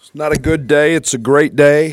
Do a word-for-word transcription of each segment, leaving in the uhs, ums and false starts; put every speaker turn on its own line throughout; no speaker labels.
It's not a good day. It's a great day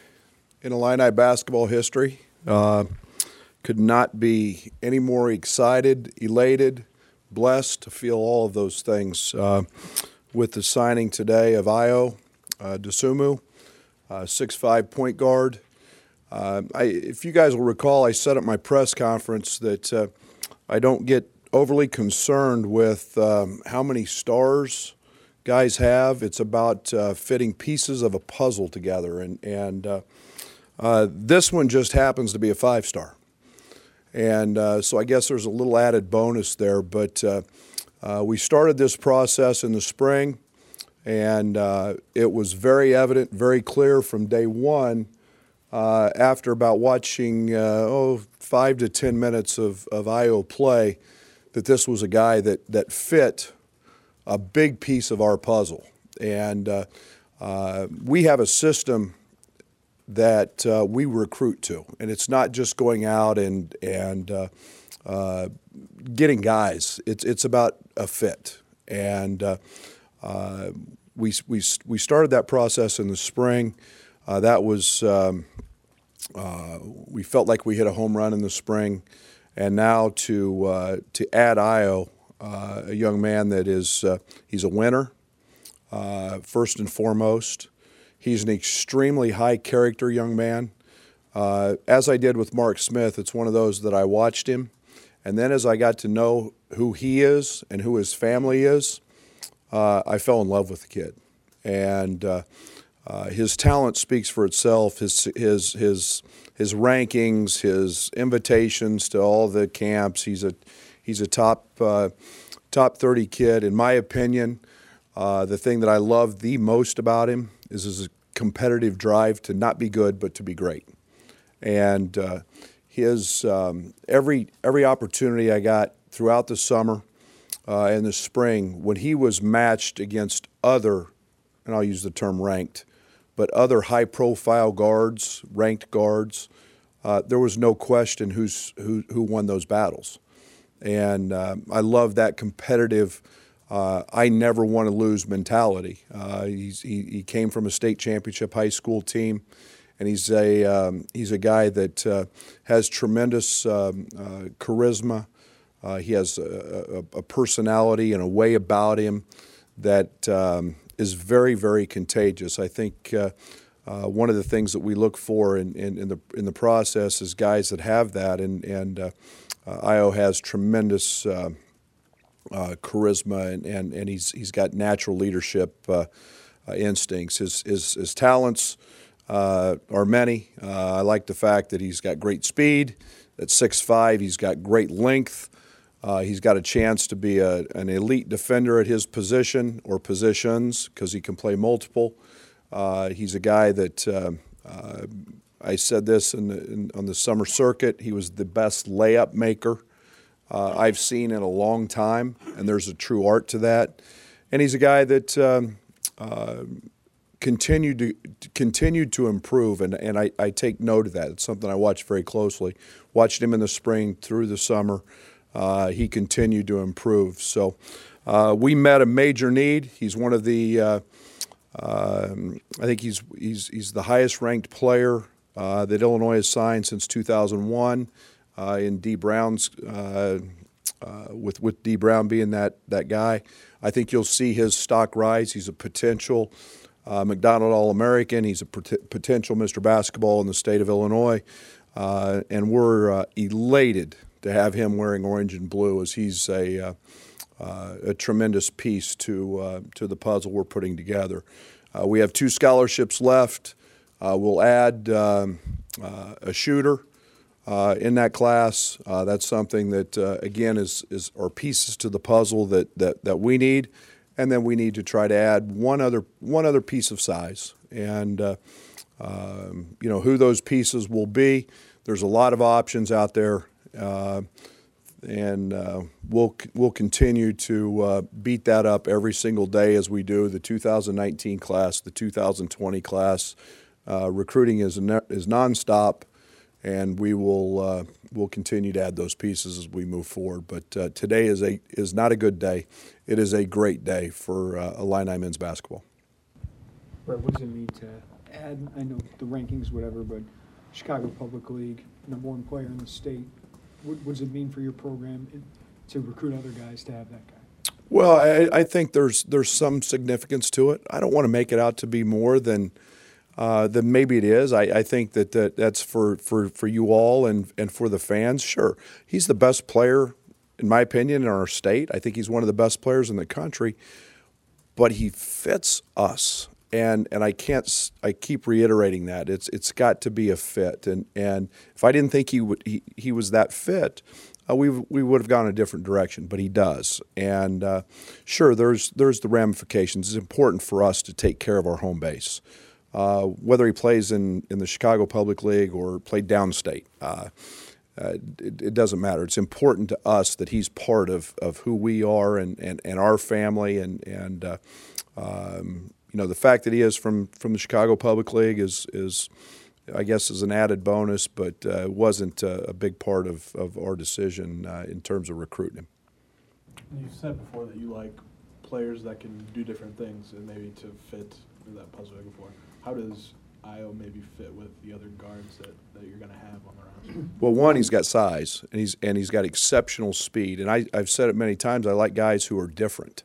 in Illini basketball history. Uh, could not be any more excited, elated, blessed to feel all of those things uh, with the signing today of Ayo uh, Dosunmu, uh, six five point guard. Uh, I, if you guys will recall, I said at my press conference that uh, I don't get overly concerned with um, how many stars guys have. It's about uh, fitting pieces of a puzzle together, and and uh, uh, this one just happens to be a five-star, and uh, so I guess there's a little added bonus there. But uh, uh, we started this process in the spring, and uh, it was very evident, very clear from day one. Uh, after about watching uh, oh five to ten minutes of of Ayo play, that this was a guy that that fit a big piece of our puzzle. And uh, uh, we have a system that uh, we recruit to, and it's not just going out and and uh, uh, getting guys. It's it's about a fit, and uh, uh, we we we started that process in the spring. Uh, that was um, uh, we felt like we hit a home run in the spring, and now to uh, to add Ayo. Uh, a young man that is, uh, he's a winner, uh, first and foremost. He's an extremely high-character young man. Uh, as I did with Mark Smith, it's one of those that I watched him, and then as I got to know who he is and who his family is, uh, I fell in love with the kid. And uh, uh, his talent speaks for itself. His his his his rankings, his invitations to all the camps. He's a He's a top uh, top thirty kid. In my opinion, uh, the thing that I love the most about him is his competitive drive to not be good but to be great. And uh, his um, every every opportunity I got throughout the summer uh, and the spring, when he was matched against other, and I'll use the term ranked, but other high-profile guards, ranked guards, uh, there was no question who's who who won those battles. And uh, I love that competitive, uh, I never want to lose mentality. Uh, he's, he, he came from a state championship high school team, and he's a um, he's a guy that uh, has tremendous um, uh, charisma. Uh, he has a, a, a personality and a way about him that um, is very, very contagious. I think uh, uh, one of the things that we look for in, in, in the in the process is guys that have that, and and. Uh, Uh, Ayo has tremendous uh, uh, charisma, and, and, and he's he's got natural leadership uh, uh, instincts. His his, his talents uh, are many. Uh, I like the fact that he's got great speed. At six five, he's got great length. Uh, he's got a chance to be a, an elite defender at his position or positions because he can play multiple. Uh, he's a guy that. Uh, uh, I said this in the, in, on the summer circuit. He was the best layup maker uh, I've seen in a long time, and there's a true art to that. And he's a guy that um, uh, continued to continued to improve, and, and I, I take note of that. It's something I watched very closely. Watched him in the spring through the summer. Uh, he continued to improve. So uh, we met a major need. He's one of the uh, uh, I think he's he's he's the highest ranked player Uh, that Illinois has signed since two thousand one, uh, in D. Brown's, uh, uh, with with D. Brown being that that guy. I think you'll see his stock rise. He's a potential uh, McDonald All-American. He's a pot- potential Mister Basketball in the state of Illinois, uh, and we're uh, elated to have him wearing orange and blue, as he's a uh, uh, a tremendous piece to uh, to the puzzle we're putting together. Uh, we have two scholarships left. Uh, we'll add um, uh, a shooter uh, in that class. Uh, that's something that, uh, again, is, is are pieces to the puzzle that, that, that we need. And then we need to try to add one other one other piece of size. And, uh, um, you know, who those pieces will be, there's a lot of options out there. Uh, and uh, we'll, we'll continue to uh, beat that up every single day as we do the two thousand nineteen class, the two thousand twenty class. Uh, recruiting is is nonstop, and we will uh, we'll continue to add those pieces as we move forward. But uh, today is a is not a good day. It is a great day for uh, Illini men's basketball.
Right, what does it mean to add, I know the rankings, whatever, but Chicago Public League, number one player in the state, what, what does it mean for your program to recruit other guys to have that guy?
Well, I, I think there's there's some significance to it. I don't want to make it out to be more than uh, than maybe it is. I, I think that, that that's for, for, for you all and, and for the fans. Sure, he's the best player, in my opinion, in our state. I think he's one of the best players in the country, but he fits us. And and I can't. I keep reiterating that it's it's got to be a fit. And and if I didn't think he would he, he was that fit, uh, we we would have gone a different direction. But he does. And uh, sure, there's there's the ramifications. It's important for us to take care of our home base, uh, whether he plays in in the Chicago Public League or played downstate. Uh, uh, it, it doesn't matter. It's important to us that he's part of of who we are and and, and our family and and. Uh, um, You know, the fact that he is from, from the Chicago Public League is, is I guess, is an added bonus, but uh, wasn't a, a big part of, of our decision uh, in terms of recruiting him.
You said before that you like players that can do different things and maybe to fit that puzzle you're looking for. How does Ayo maybe fit with the other guards that, that you're going to have on the roster?
Well, one, he's got size, and he's, and he's got exceptional speed. And I, I've said it many times, I like guys who are different.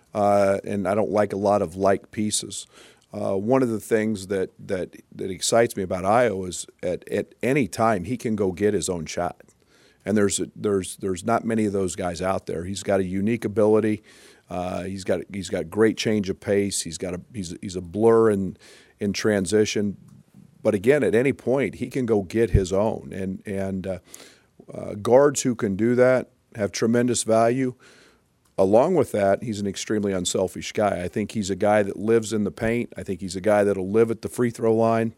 Uh, and I don't like a lot of like pieces. Uh, one of the things that, that, that excites me about Ayo is at, at any time he can go get his own shot. And there's, a, there's, there's not many of those guys out there. He's got a unique ability. Uh, he's got he's got great change of pace. He's got a he's he's a blur in in transition. But again, at any point he can go get his own. And and uh, uh, guards who can do that have tremendous value. Along with that, he's an extremely unselfish guy. I think he's a guy that lives in the paint. I think he's a guy that'll live at the free throw line.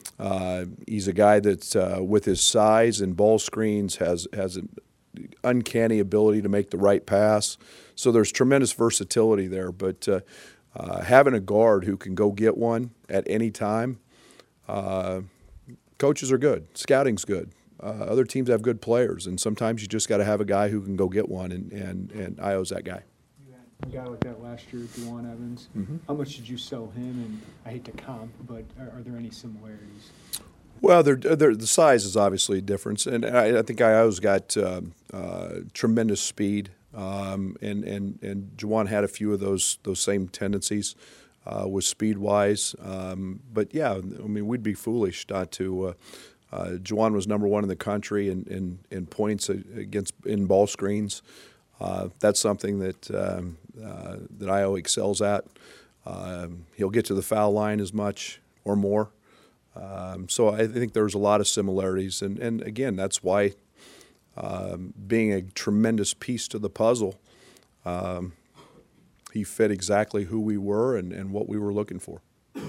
Uh, he's a guy that, uh, with his size and ball screens, has has an uncanny ability to make the right pass. So there's tremendous versatility there. But uh, uh, having a guard who can go get one at any time, uh, coaches are good. Scouting's good. Uh, other teams have good players, and sometimes you just got to have a guy who can go get one, and, and, and Ayo's that guy.
You had a guy like that last year, Juwan Evans. Mm-hmm. How much did you sell him? And I hate to comp, but are, are there any similarities?
Well, they're, they're, the size is obviously a difference, and I, I think Ayo's got uh, uh, tremendous speed, um, and, and, and Juwan had a few of those, those same tendencies uh, with speed-wise. Um, but, yeah, I mean, we'd be foolish not to uh, – Uh, Juwan was number one in the country in, in, in points against in ball screens. Uh, that's something that um, uh, that Ayo excels at. Um, he'll get to the foul line as much or more. Um, so I think there's a lot of similarities, and, and again, that's why um, being a tremendous piece to the puzzle, um, he fit exactly who we were and, and what we were looking for.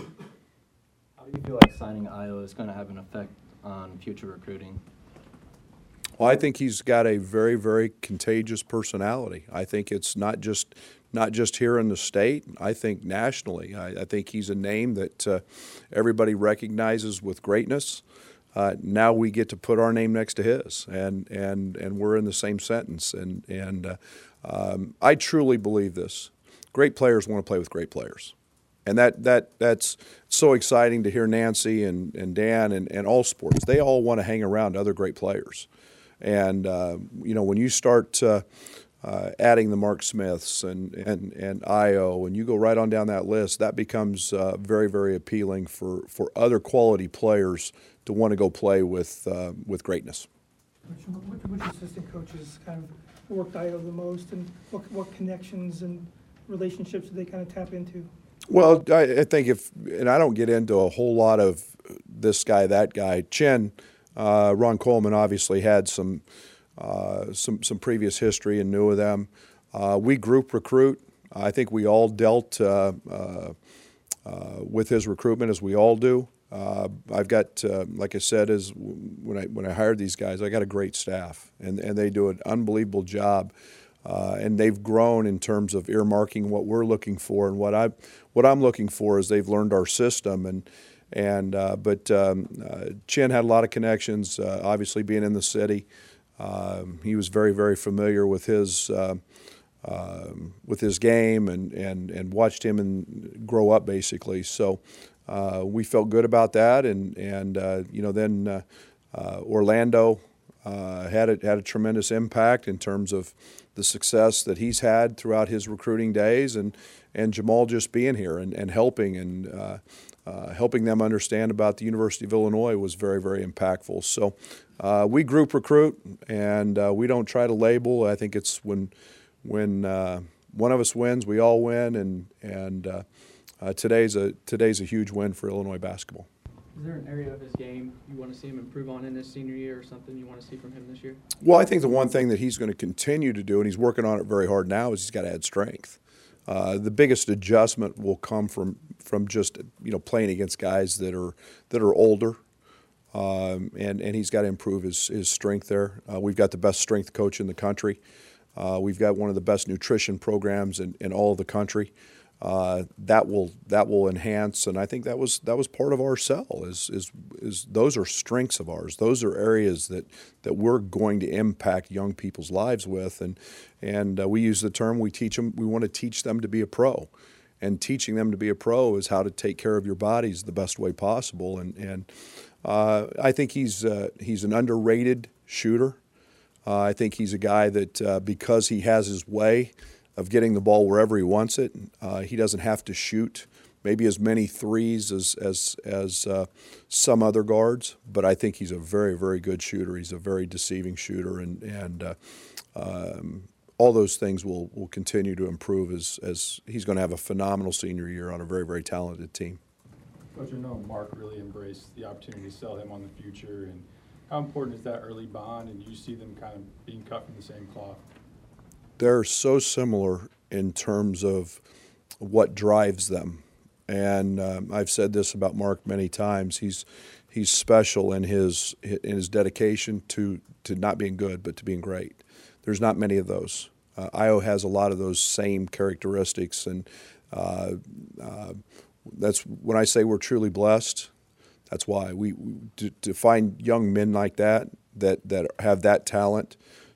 How do you feel like signing Ayo is going to have an effect on future recruiting?
Well, I think he's got a very, very contagious personality. I think it's not just not just here in the state. I think nationally. I, I think he's a name that uh, everybody recognizes with greatness. Uh, now we get to put our name next to his, and and and we're in the same sentence. And and uh, um, I truly believe this: great players want to play with great players. And that, that that's so exciting to hear Nancy and, and Dan and, and all sports. They all want to hang around other great players. And, uh, you know, when you start uh, uh, adding the Mark Smiths and, and, and Ayo, and you go right on down that list, that becomes uh, very, very appealing for, for other quality players to want to go play with, uh, with greatness.
Which, which, which assistant coaches kind of worked Ayo the most, and what, what connections and relationships do they kind of tap into?
Well, I, I think if, and I don't get into a whole lot of this guy, that guy. Chin, uh, Ron Coleman obviously had some, uh, some, some previous history and knew of them. Uh, we group recruit. I think we all dealt uh, uh, uh, with his recruitment as we all do. Uh, I've got, uh, like I said, is when I when I hired these guys, I got a great staff, and and they do an unbelievable job. Uh, and they've grown in terms of earmarking what we're looking for, and what I, what I'm looking for is they've learned our system, and and uh, but um, uh, Chin had a lot of connections. Uh, obviously, being in the city, um, he was very very familiar with his uh, um, with his game and, and, and watched him and grow up basically. So uh, we felt good about that, and and uh, you know then uh, uh, Orlando uh, had a, had a tremendous impact in terms of the success that he's had throughout his recruiting days, and and Jamal just being here and, and helping and uh, uh, helping them understand about the University of Illinois was very, very impactful. So uh, we group recruit, and uh, we don't try to label. I think it's when when uh, one of us wins, we all win, and and uh, uh, today's a today's a huge win for Illinois basketball.
Is there an area of his game you want to see him improve on in his senior year, or something you want to see from him this year?
Well, I think the one thing that he's going to continue to do, and he's working on it very hard now, is he's got to add strength. Uh, the biggest adjustment will come from from just you know playing against guys that are that are older, um, and and he's got to improve his his strength there. Uh, we've got the best strength coach in the country. Uh, we've got one of the best nutrition programs in, in all of the country. Uh, that will that will enhance, and I think that was that was part of our sell. Is is is those are strengths of ours. Those are areas that that we're going to impact young people's lives with, and and uh, we use the term we teach them. We want to teach them to be a pro, and teaching them to be a pro is how to take care of your bodies the best way possible. And and uh, I think he's uh, he's an underrated shooter. Uh, I think he's a guy that uh, because he has his way of getting the ball wherever he wants it. Uh, he doesn't have to shoot maybe as many threes as as as uh, some other guards, but I think he's a very, very good shooter. He's a very deceiving shooter, and and uh, um, all those things will will continue to improve as as he's going to have a phenomenal senior year on a very, very talented team.
Coach, I know Mark really embraced the opportunity to sell him on the future, and how important is that early bond, and you see them kind of being cut from the same cloth?
They're so similar in terms of what drives them, and um, I've said this about Mark many times. He's he's special in his in his dedication to to not being good, but to being great. There's not many of those. Uh, Io has a lot of those same characteristics, and uh, uh, that's when I say we're truly blessed. That's why we, we to, to find young men like that that that have that talent.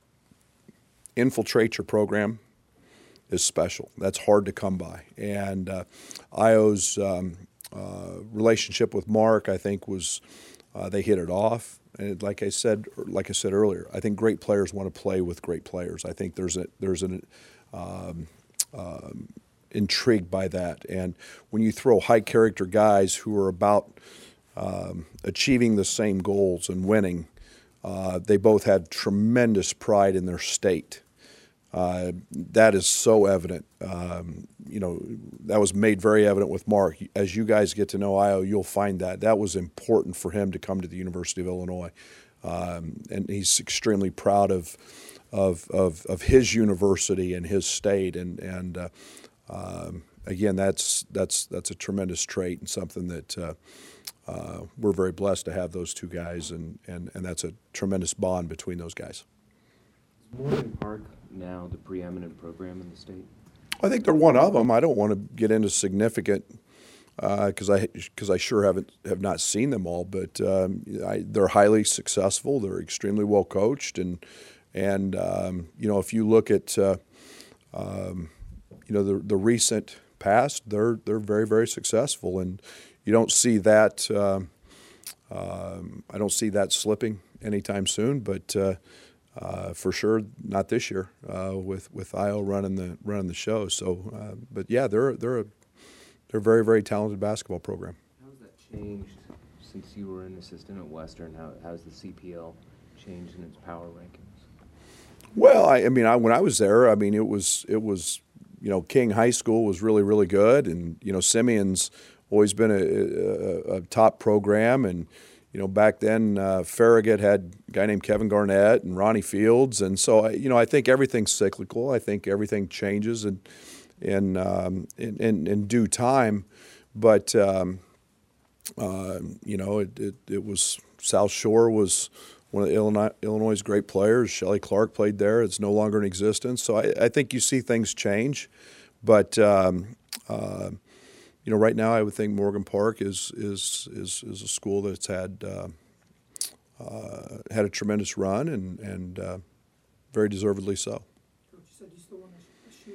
Infiltrate your program is special. That's hard to come by. And uh, Io's um, uh, relationship with Mark, I think, was uh, they hit it off. And like I said, like I said earlier, I think great players want to play with great players. I think there's a there's an um, um, intrigued by that. And when you throw high character guys who are about um, achieving the same goals and winning, uh, they both had tremendous pride in their state. Uh, that is so evident. Um, you know, that was made very evident with Mark. As you guys get to know Io, you'll find that. That was important for him to come to the University of Illinois. Um, and he's extremely proud of, of, of, of his university and his state. And, and uh, um, again, that's, that's, that's a tremendous trait and something that uh, uh, we're very blessed to have those two guys. And, and, and that's a tremendous bond between those guys.
Morgan Park now the preeminent program in the state?
I think they're one of them. I don't want to get into significant because uh, I because I sure haven't have not seen them all, but um, I, they're highly successful. They're extremely well coached, and and um, you know if you look at uh, um, you know the the recent past, they're they're very very successful, and you don't see that. Um, um, I don't see that slipping anytime soon, but. Uh, Uh, for sure, not this year uh, with with Io running the running the show. So, uh, but yeah, they're they're a they're a very very talented basketball program.
How's that changed since you were an assistant at Western? How how's the C P L changed in its power rankings?
Well, I, I mean, I, when I was there, I mean, it was it was you know King High School was really really good, and you know Simeon's always been a, a, a top program, and. You know, back then, uh, Farragut had a guy named Kevin Garnett and Ronnie Fields, and so you know, I think everything's cyclical. I think everything changes in in um, in, in, in due time. But um, uh, you know, it, it it was South Shore was one of Illinois Illinois' great players. Shelley Clark played there. It's no longer in existence. So I, I think you see things change, but. Um, uh, You know, right now I would think Morgan Park is is is, is a school that's had uh, uh, had a tremendous run and and uh, very deservedly so.
Coach, you said you still want to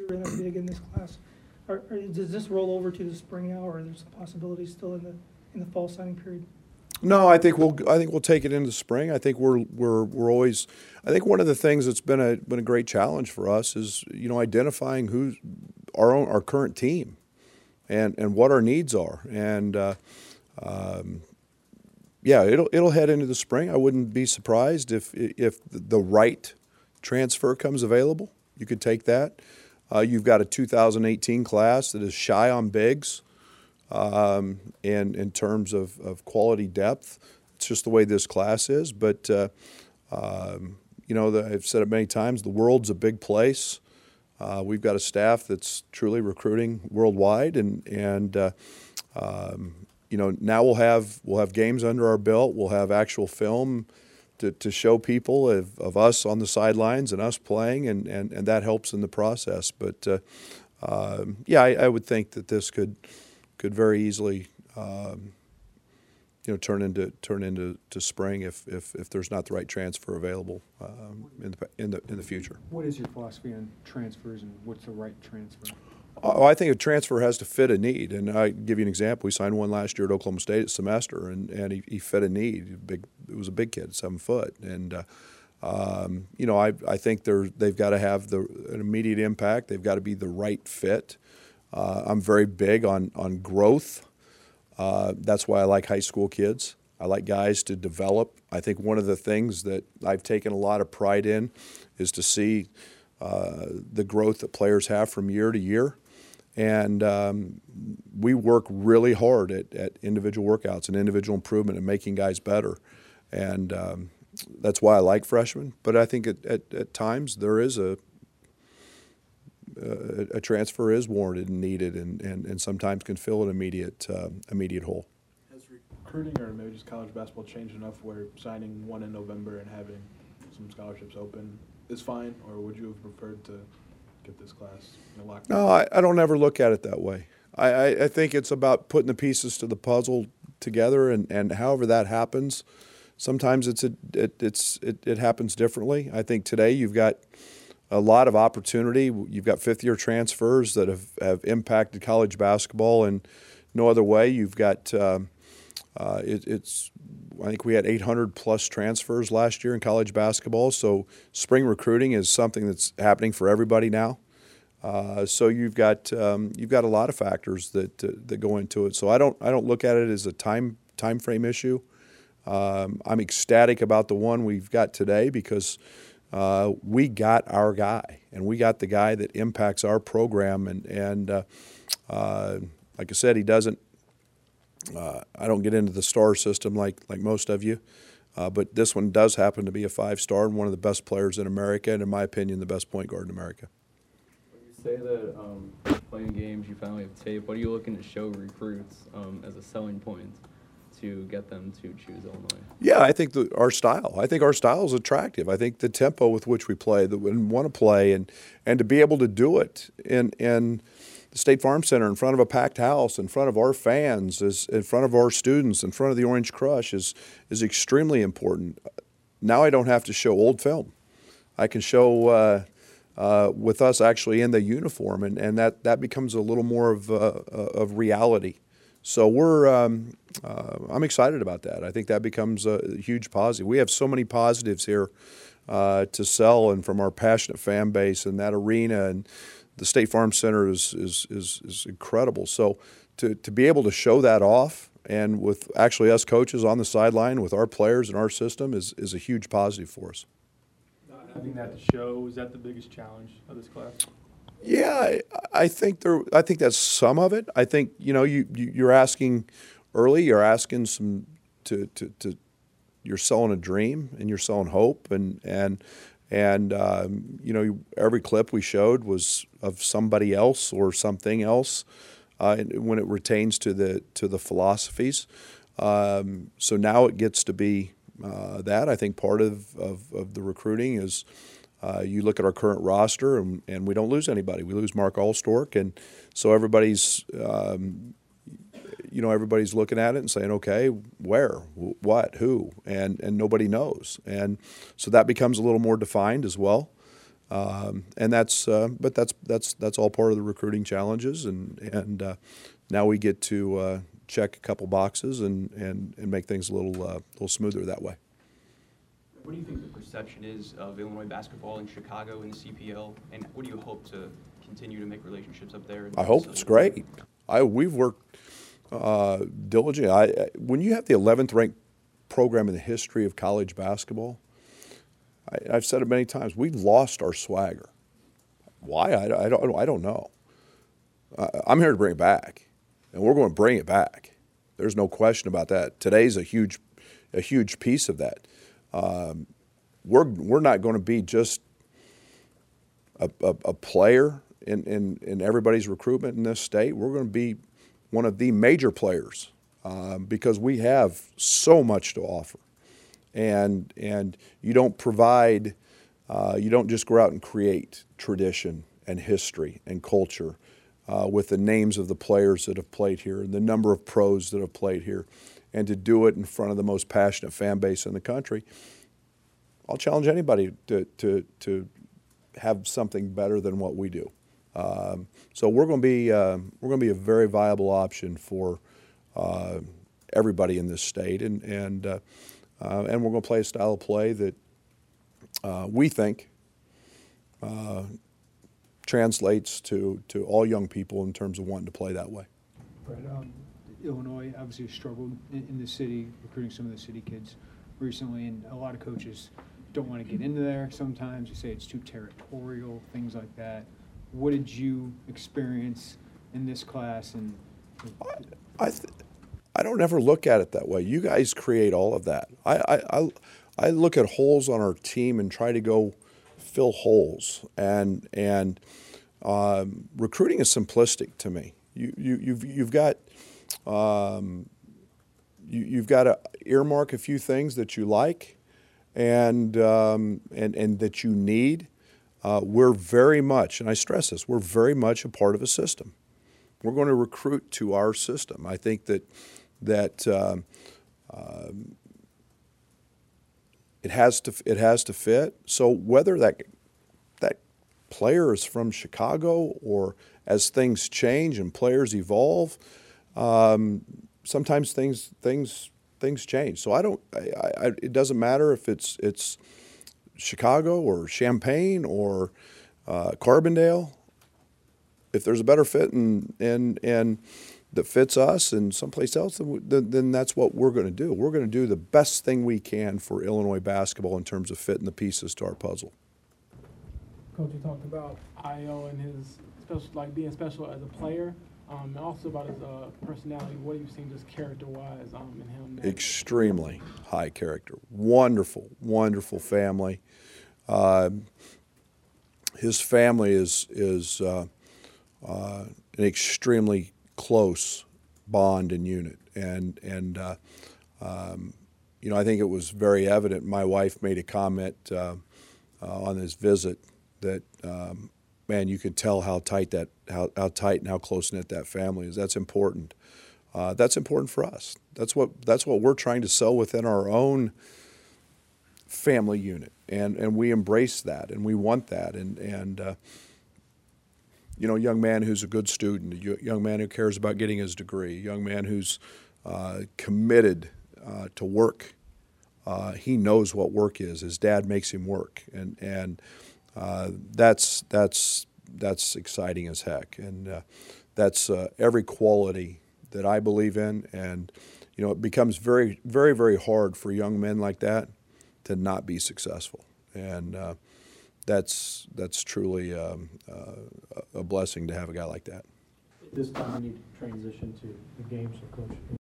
really that big in this class. Are, are, does this roll over to the spring now, or there's a possibility still in the, in the fall signing period?
No, I think we'll I think we'll take it into spring. I think we're we're we're always. I think one of the things that's been a been a great challenge for us is you know identifying who's our own our current team, and and what our needs are. And uh, um, yeah, it'll it'll head into the spring. I wouldn't be surprised if if the right transfer comes available. You could take that. Uh, you've got a two thousand eighteen class that is shy on bigs. Um, and in terms of, of quality depth, it's just the way this class is. But, uh, um, you know, the, I've said it many times, the world's a big place. Uh, we've got a staff that's truly recruiting worldwide. And, and uh, um, you know, now we'll have, we'll have games under our belt. We'll have actual film to, to show people of, of us on the sidelines and us playing, and, and, and that helps in the process. But, uh, um, yeah, I, I would think that this could – could very easily, um, you know, turn into turn into to spring if, if, if there's not the right transfer available um, in the in the in the future.
What is your philosophy on transfers, and what's the right transfer?
Oh, I think a transfer has to fit a need, and I give you an example. We signed one last year at Oklahoma State at semester, and, and he, he fit a need. Big, it was a big kid, seven foot, and uh, um, you know, I I think they're they've got to have the an immediate impact. They've got to be the right fit. Uh, I'm very big on, on growth. Uh, that's why I like high school kids. I like guys to develop. I think one of the things that I've taken a lot of pride in is to see uh, the growth that players have from year to year. And um, we work really hard at, at individual workouts and individual improvement and making guys better. And um, that's why I like freshmen. But I think at, at, at times there is a Uh, a transfer is warranted and needed, and, and, and sometimes can fill an immediate uh, immediate hole.
Has recruiting or maybe just college basketball changed enough where signing one in November and having some scholarships open is fine, or would you have preferred to get this class in a lockdown?
No, I, I don't ever look at it that way. I, I, I think it's about putting the pieces to the puzzle together, and, and however that happens, sometimes it's a, it, it's it, it happens differently. I think today you've got a lot of opportunity. You've got fifth-year transfers that have, have impacted college basketball in no other way. You've got, um, uh, it, it's, I think we had eight hundred plus transfers last year in college basketball. So spring recruiting is something that's happening for everybody now. Uh, so you've got um, you've got a lot of factors that uh, that go into it. So I don't I don't look at it as a time time frame issue. Um, I'm ecstatic about the one we've got today because Uh, we got our guy, and we got the guy that impacts our program. And, and uh, uh, like I said, he doesn't, uh, I don't get into the star system like, like most of you, uh, but this one does happen to be a five-star and one of the best players in America, and in my opinion, the best point guard in America.
When you say that um, playing games, you finally have tape, what are you looking to show recruits um, as a selling point to get them to choose Illinois?
Yeah, I think the, our style. I think our style is attractive. I think the tempo with which we play, that we want to play, and and to be able to do it in in the State Farm Center in front of a packed house, in front of our fans, is in front of our students, in front of the Orange Crush is is extremely important. Now I don't have to show old film. I can show uh, uh, with us actually in the uniform, and, and that that becomes a little more of uh, of reality. So we're, um, uh, I'm excited about that. I think that becomes a huge positive. We have so many positives here uh, to sell, and from our passionate fan base and that arena, and the State Farm Center is is is, is incredible. So to to be able to show that off, and with actually us coaches on the sideline with our players and our system is is a huge positive for us.
Not having that to show, is that the biggest challenge of this class?
Yeah, I, I think there. I think that's some of it. I think you know you, you you're asking early. You're asking some to, to, to you're selling a dream, and you're selling hope, and and and um, you know every clip we showed was of somebody else or something else uh, when it retains to the to the philosophies. Um, so now it gets to be uh, that. I think part of, of, of the recruiting is. Uh, you look at our current roster, and, and we don't lose anybody. We lose Mark Allstork, and so everybody's, um, you know, everybody's looking at it and saying, okay, where, what, who, and and nobody knows, and so that becomes a little more defined as well. Um, and that's, uh, but that's that's that's all part of the recruiting challenges, and and uh, now we get to uh, check a couple boxes and, and, and make things a little uh, little smoother that way.
What do you think the perception is of Illinois basketball in Chicago in the C P L, and what do you hope to continue to make relationships up there?
I hope it's great. I we've worked uh, diligently. I, I when you have the eleventh ranked program in the history of college basketball, I, I've said it many times. We lost our swagger. Why? I, I don't. I don't know. Uh, I'm here to bring it back, and we're going to bring it back. There's no question about that. Today's a huge, a huge piece of that. Um, we're we're not going to be just a, a, a player in, in, in everybody's recruitment in this state. We're going to be one of the major players um, because we have so much to offer, and and you don't provide, uh, you don't just go out and create tradition and history and culture uh, with the names of the players that have played here and the number of pros that have played here, and to do it in front of the most passionate fan base in the country. I'll challenge anybody to, to, to have something better than what we do. Um, so we're going to be uh, we're going to be a very viable option for uh, everybody in this state, and and uh, uh, and we're going to play a style of play that uh, we think uh, translates to to all young people in terms of wanting to play that way.
Brett, um, Illinois obviously has struggled in, in the city, recruiting some of the city kids recently, and a lot of coaches don't want to get into there sometimes. You say it's too territorial, things like that. What did you experience in this class? And
I, I, th- I don't ever look at it that way. You guys create all of that. I, I, I, I look at holes on our team and try to go fill holes. And and um, recruiting is simplistic to me. You you you've you've got um, you you've got to earmark a few things that you like, and um, and and that you need. Uh, we're very much, and I stress this, we're very much a part of a system. We're going to recruit to our system. I think that that um, um, it has to it has to fit. So whether that that player is from Chicago, or as things change and players evolve, um, sometimes things things things change. So I don't. I, I, it doesn't matter if it's it's. Chicago or Champaign or uh, Carbondale. If there's a better fit and and and that fits us and someplace else, then, then, then that's what we're going to do. We're going to do the best thing we can for Illinois basketball in terms of fitting the pieces to our puzzle.
Coach, you talked about Ayo and his special, like being special as a player, um, and also about his uh, personality. What have you seen just character-wise um, in him?
Extremely high character. Wonderful, wonderful family. Uh, his family is is uh, uh, an extremely close bond and unit, and and uh, um, you know, I think it was very evident. My wife made a comment uh, uh, on this visit that um, man, you could tell how tight that how, how tight and how close knit that family is. That's important. Uh, that's important for us. That's what that's what we're trying to sell within our own family unit, and and we embrace that, and we want that, and and uh, you know, a young man who's a good student, a young man who cares about getting his degree, a young man who's uh, committed uh, to work. Uh, he knows what work is. His dad makes him work, and and uh, that's that's that's exciting as heck, and uh, that's uh, every quality that I believe in. And you know, it becomes very very very hard for young men like that to not be successful, and uh, that's that's truly um, uh, a blessing to have a guy like that.
This time we need to transition to the game, so Coach,